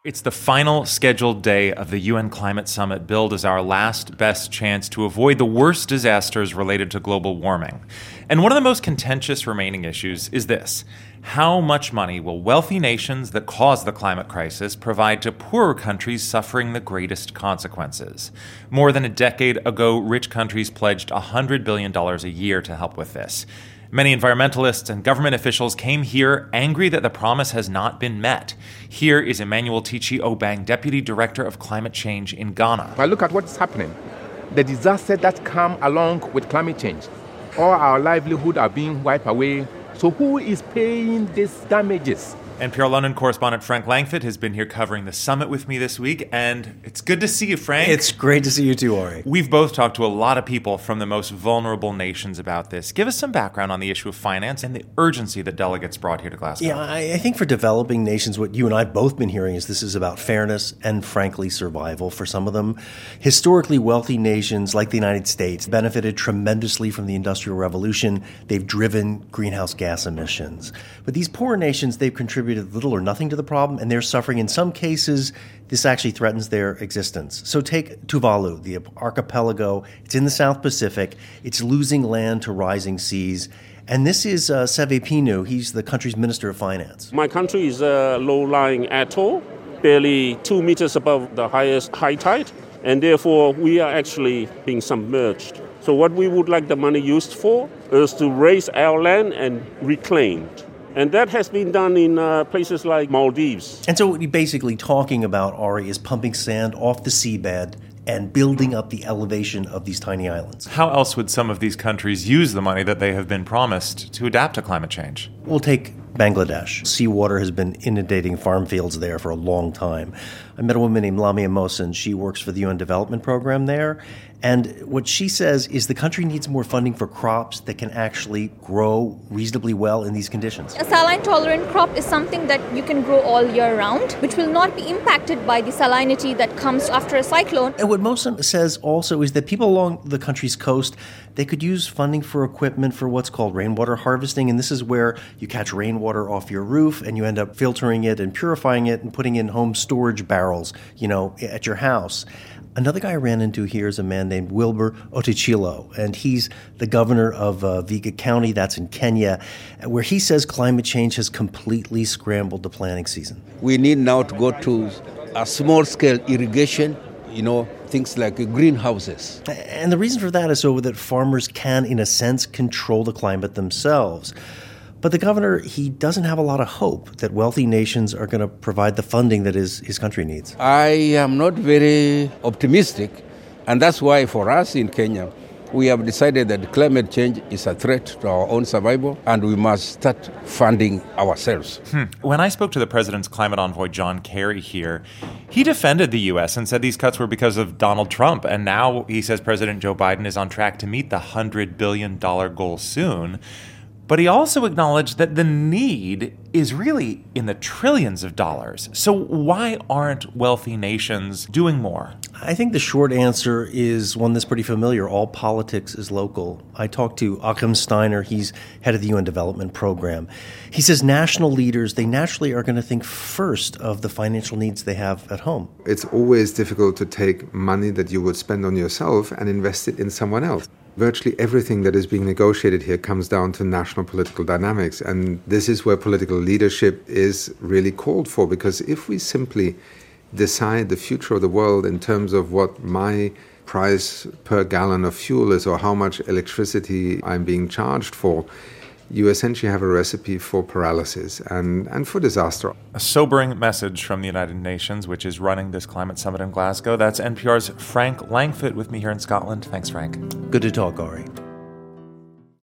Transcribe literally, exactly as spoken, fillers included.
It's the final scheduled day of the U N Climate Summit, billed as our last best chance to avoid the worst disasters related to global warming. And one of the most contentious remaining issues is this: how much money will wealthy nations that cause the climate crisis provide to poorer countries suffering the greatest consequences? More than a decade ago, rich countries pledged one hundred billion dollars a year to help with this. Many environmentalists and government officials came here angry that the promise has not been met. Here is Emmanuel Tichi Obang, Deputy Director of Climate Change in Ghana. But look at what's happening. The disaster that come along with climate change. All our livelihood are being wiped away. So who is paying these damages? N P R London correspondent Frank Langfitt has been here covering the summit with me this week, and it's good to see you, Frank. It's great to see you too, Ari. We've both talked to a lot of people from the most vulnerable nations about this. Give us some background on the issue of finance and the urgency that delegates brought here to Glasgow. Yeah, I, I think for developing nations, what you and I have both been hearing is this is about fairness and, frankly, survival for some of them. Historically wealthy nations like the United States benefited tremendously from the Industrial Revolution. They've driven greenhouse gas emissions. But these poorer nations, they've contributed little or nothing to the problem, and they're suffering. In some cases, this actually threatens their existence. So take Tuvalu, the archipelago. It's in the South Pacific. It's losing land to rising seas. And this is uh, Seve Pinu. He's the country's Minister of Finance. My country is a low-lying atoll, barely two meters above the highest high tide, and therefore we are actually being submerged. So what we would like the money used for is to raise our land and reclaim it. And that has been done in uh, places like Maldives. And so what you're basically talking about, Ari, is pumping sand off the seabed and building up the elevation of these tiny islands. How else would some of these countries use the money that they have been promised to adapt to climate change? We'll take Bangladesh. Seawater has been inundating farm fields there for a long time. I met a woman named Lamia Mohsen. She works for the U N Development Program there. And what she says is the country needs more funding for crops that can actually grow reasonably well in these conditions. A saline-tolerant crop is something that you can grow all year round, which will not be impacted by the salinity that comes after a cyclone. And what Mohsen says also is that people along the country's coast, they could use funding for equipment for what's called rainwater harvesting. And this is where you catch rainwater off your roof and you end up filtering it and purifying it and putting in home storage barrels, you know, at your house. Another guy I ran into here is a man named Wilbur Otichilo, and he's the governor of uh, Viga County, that's in Kenya, where he says climate change has completely scrambled the planting season. We need now to go to a small-scale irrigation, you know, things like greenhouses. And the reason for that is so that farmers can, in a sense, control the climate themselves. But the governor, he doesn't have a lot of hope that wealthy nations are going to provide the funding that his, his country needs. I am not very optimistic, and that's why for us in Kenya, we have decided that climate change is a threat to our own survival, and we must start funding ourselves. Hmm. When I spoke to the president's climate envoy, John Kerry, here, he defended the U S and said these cuts were because of Donald Trump, and now he says President Joe Biden is on track to meet the one hundred billion dollars goal soon. But he also acknowledged that the need is really in the trillions of dollars. So why aren't wealthy nations doing more? I think the short answer is one that's pretty familiar. All politics is local. I talked to Achim Steiner. He's head of the U N Development Program. He says national leaders, they naturally are going to think first of the financial needs they have at home. It's always difficult to take money that you would spend on yourself and invest it in someone else. Virtually everything that is being negotiated here comes down to national political dynamics. And this is where political leadership is really called for, because if we simply decide the future of the world in terms of what my price per gallon of fuel is or how much electricity I'm being charged for, you essentially have a recipe for paralysis and, and for disaster. A sobering message from the United Nations, which is running this climate summit in Glasgow. That's N P R's Frank Langfitt with me here in Scotland. Thanks, Frank. Good to talk, Ari.